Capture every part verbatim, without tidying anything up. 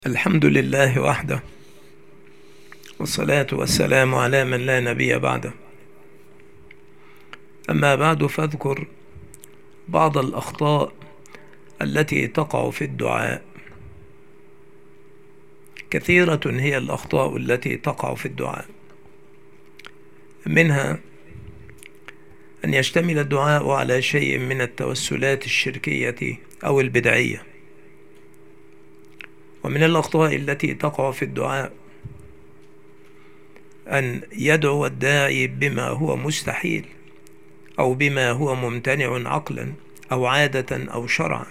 الحمد لله وحده، والصلاة والسلام على من لا نبي بعده. أما بعد، فاذكر بعض الأخطاء التي تقع في الدعاء. كثيرة هي الأخطاء التي تقع في الدعاء، منها أن يشتمل الدعاء على شيء من التوسلات الشركية أو البدعية. ومن الأخطاء التي تقع في الدعاء أن يدعو الداعي بما هو مستحيل أو بما هو ممتنع عقلا أو عادة أو شرعا.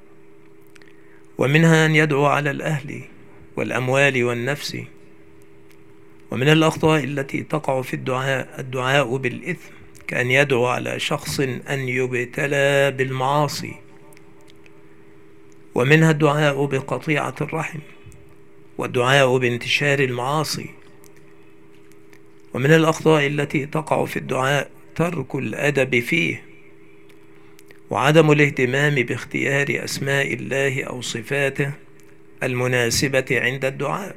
ومنها أن يدعو على الأهل والأموال والنفس. ومن الأخطاء التي تقع في الدعاء الدعاء بالإثم، كأن يدعو على شخص أن يبتلى بالمعاصي. ومنها الدعاء بقطيعة الرحم والدعاء بانتشار المعاصي. ومن الأخطاء التي تقع في الدعاء ترك الأدب فيه، وعدم الاهتمام باختيار أسماء الله أو صفاته المناسبة عند الدعاء.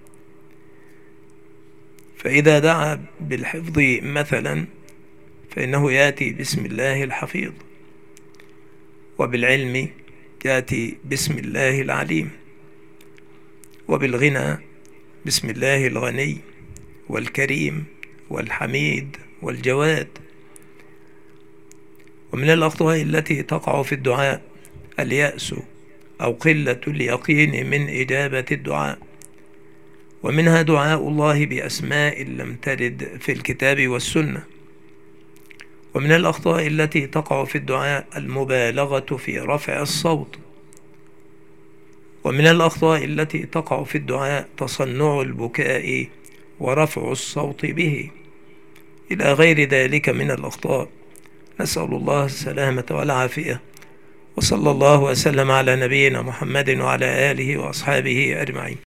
فإذا دعا بالحفظ مثلا فإنه يأتي بسم الله الحفيظ، وبالعلم يأتي بسم الله العليم، وبالغنى بسم الله الغني والكريم والحميد والجواد. ومن الأخطاء التي تقع في الدعاء اليأس أو قلة اليقين من إجابة الدعاء، ومنها دعاء الله بأسماء لم ترد في الكتاب والسنة. ومن الأخطاء التي تقع في الدعاء المبالغة في رفع الصوت. ومن الأخطاء التي تقع في الدعاء تصنع البكاء ورفع الصوت به، إلى غير ذلك من الأخطاء. نسأل الله السلامة والعافية، وصلى الله وسلم على نبينا محمد وعلى آله وأصحابه أجمعين.